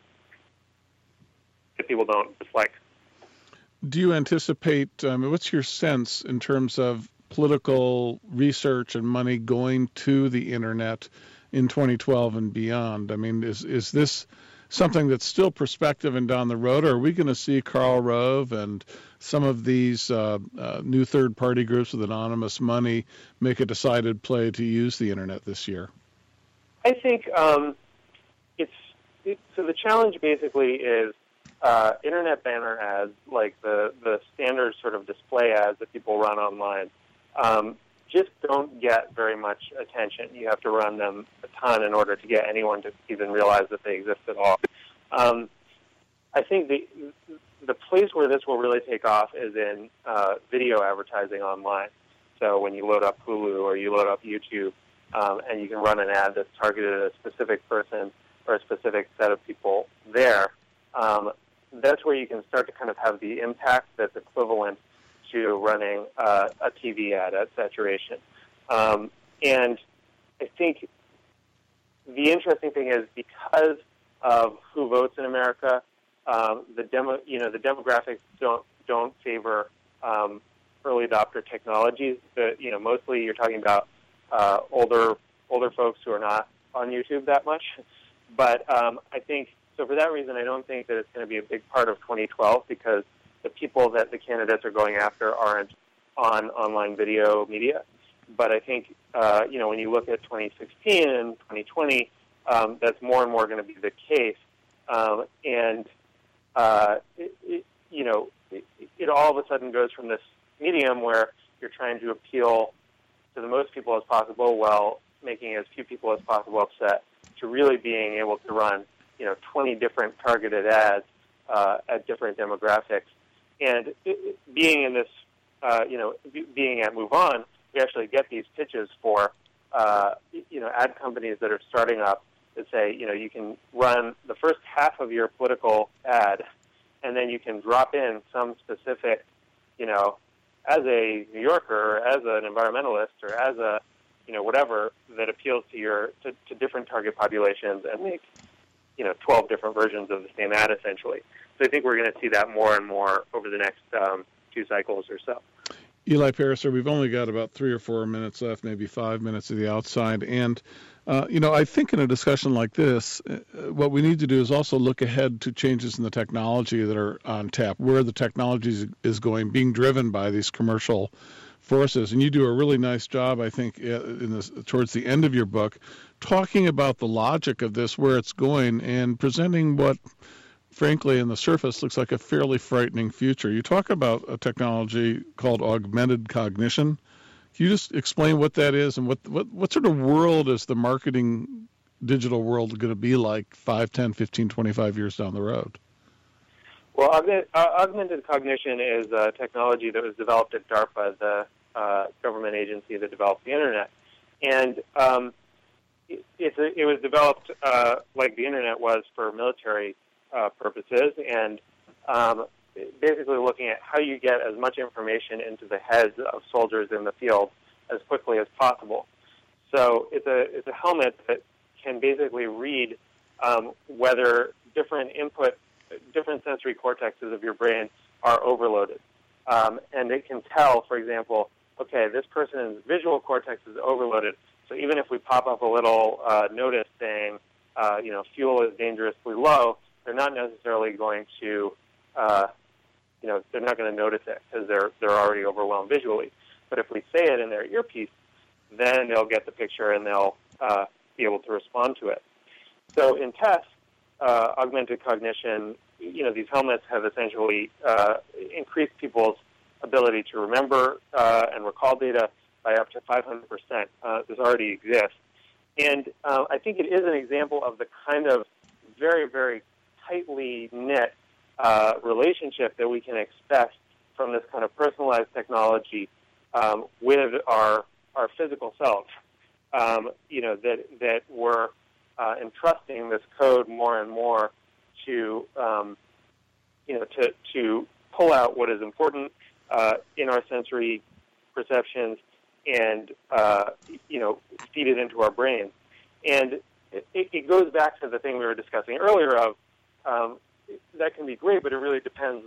people don't dislike. Do you anticipate, what's your sense in terms of political research and money going to the Internet in 2012 and beyond? Is this something that's still prospective and down the road, or are we going to see Karl Rove and some of these new third-party groups with anonymous money make a decided play to use the Internet this year? I think so the challenge basically is Internet banner ads, like the standard sort of display ads that people run online, just don't get very much attention. You have to run them a ton in order to get anyone to even realize that they exist at all. I think the place where this will really take off is in video advertising online. So when you load up Hulu or you load up YouTube, and you can run an ad that's targeted at a specific person or a specific set of people there, that's where you can start to have the impact that's equivalent to running a TV ad at saturation. And I think the interesting thing is, because of who votes in America, the demographics don't favor early adopter technologies. Mostly you're talking about older folks who are not on YouTube that much. But I think, so for that reason, I don't think that it's going to be a big part of 2012, because the people that the candidates are going after aren't on online video media. But I think, when you look at 2016 and 2020, that's more and more going to be the case. It all of a sudden goes from this medium where you're trying to appeal to the most people as possible while making as few people as possible upset, to really being able to run 20 different targeted ads at different demographics. And being in this, being at MoveOn, we actually get these pitches for, ad companies that are starting up that say, you can run the first half of your political ad, and then you can drop in some specific, as a New Yorker, or as an environmentalist, or as a, whatever, that appeals to to different target populations, and make 12 different versions of the same ad, essentially. So I think we're going to see that more and more over the next 2 cycles or so. Eli Pariser, we've only got about 3 or 4 minutes left, maybe 5 minutes at the outside. And, I think in a discussion like this, what we need to do is also look ahead to changes in the technology that are on tap, where the technology is going, being driven by these commercial forces. And you do a really nice job, I think, towards the end of your book, talking about the logic of this, where it's going, and presenting what, frankly, on the surface looks like a fairly frightening future. You talk about a technology called augmented cognition. Can you just explain what that is, and what sort of world is the marketing digital world going to be like 5, 10, 15, 25 years down the road? Well, augmented cognition is a technology that was developed at DARPA, the government agency that developed the Internet. And it was developed like the Internet was for military purposes, and basically looking at how you get as much information into the heads of soldiers in the field as quickly as possible. So it's a helmet that can basically read whether different sensory cortexes of your brain are overloaded. And it can tell, for example, okay, this person's visual cortex is overloaded, so even if we pop up a little notice saying, fuel is dangerously low, they're not necessarily going to they're not going to notice it because they're already overwhelmed visually. But if we say it in their earpiece, then they'll get the picture and they'll be able to respond to it. So in tests, augmented cognition, these helmets have essentially increased people's ability to remember and recall data by up to 500%. This already exists. And I think it is an example of the kind of very, very tightly knit relationship that we can expect from this kind of personalized technology with our physical selves. That we're entrusting this code more and more to to pull out what is important in our sensory perceptions and feed it into our brains. And it goes back to the thing we were discussing earlier of that can be great, but it really depends,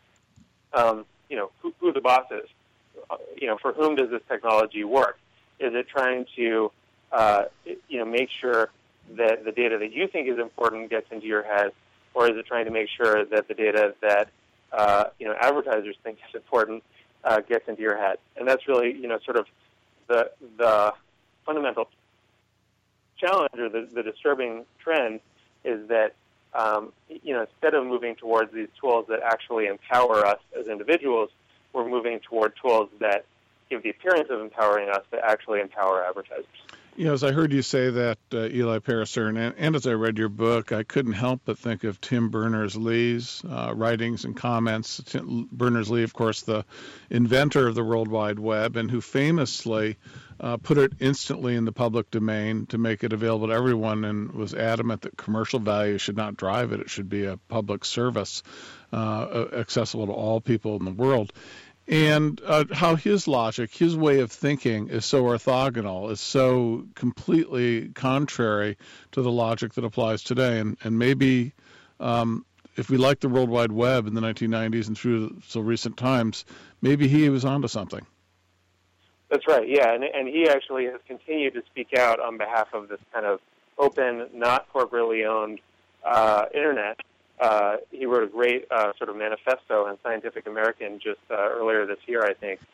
who the boss is. For whom does this technology work? Is it trying to, make sure that the data that you think is important gets into your head, or is it trying to make sure that the data that, advertisers think is important gets into your head? And that's really, sort of the fundamental challenge or the disturbing trend is that, instead of moving towards these tools that actually empower us as individuals, we're moving toward tools that give the appearance of empowering us that actually empower advertisers. As I heard you say that, Eli Pariser, and as I read your book, I couldn't help but think of Tim Berners-Lee's writings and comments. Tim Berners-Lee, of course, the inventor of the World Wide Web, and who famously put it instantly in the public domain to make it available to everyone, and was adamant that commercial value should not drive it. It should be a public service accessible to all people in the world. And how his logic, his way of thinking is so orthogonal, is so completely contrary to the logic that applies today. And maybe if we like the World Wide Web in the 1990s and through so recent times, maybe he was onto something. That's right, yeah. And he actually has continued to speak out on behalf of this kind of open, not corporately owned Internet. He wrote a great sort of manifesto in Scientific American just earlier this year, I think,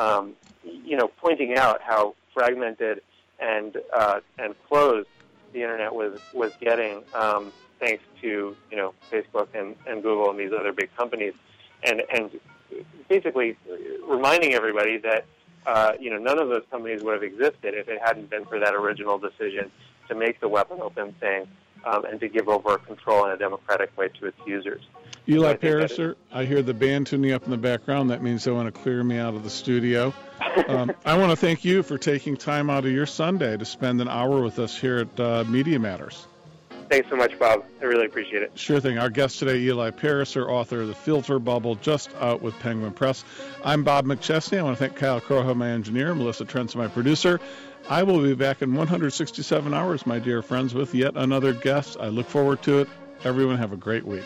pointing out how fragmented and closed the Internet was getting thanks to Facebook and Google and these other big companies, and basically reminding everybody that none of those companies would have existed if it hadn't been for that original decision to make the web an open thing. And to give over control in a democratic way to its users. Eli Pariser, I hear the band tuning up in the background. That means they want to clear me out of the studio. I want to thank you for taking time out of your Sunday to spend an hour with us here at Media Matters. Thanks so much, Bob. I really appreciate it. Sure thing. Our guest today, Eli Pariser, author of The Filter Bubble, just out with Penguin Press. I'm Bob McChesney. I want to thank Kyle Croho, my engineer, Melissa Trentz, my producer. I will be back in 167 hours, my dear friends, with yet another guest. I look forward to it. Everyone have a great week.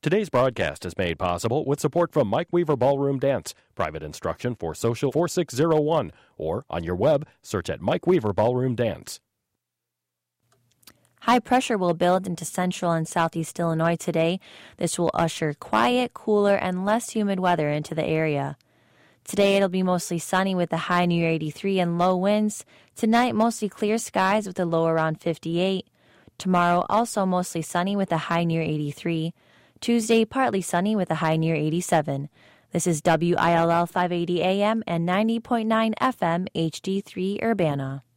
Today's broadcast is made possible with support from Mike Weaver Ballroom Dance. Private instruction for Social 4601 or on your web, search at Mike Weaver Ballroom Dance. High pressure will build into central and southeast Illinois today. This will usher quiet, cooler, and less humid weather into the area. Today it'll be mostly sunny with a high near 83 and low winds. Tonight, mostly clear skies with a low around 58. Tomorrow, also mostly sunny with a high near 83. Tuesday, partly sunny with a high near 87. This is WILL 580 AM and 90.9 FM HD3 Urbana.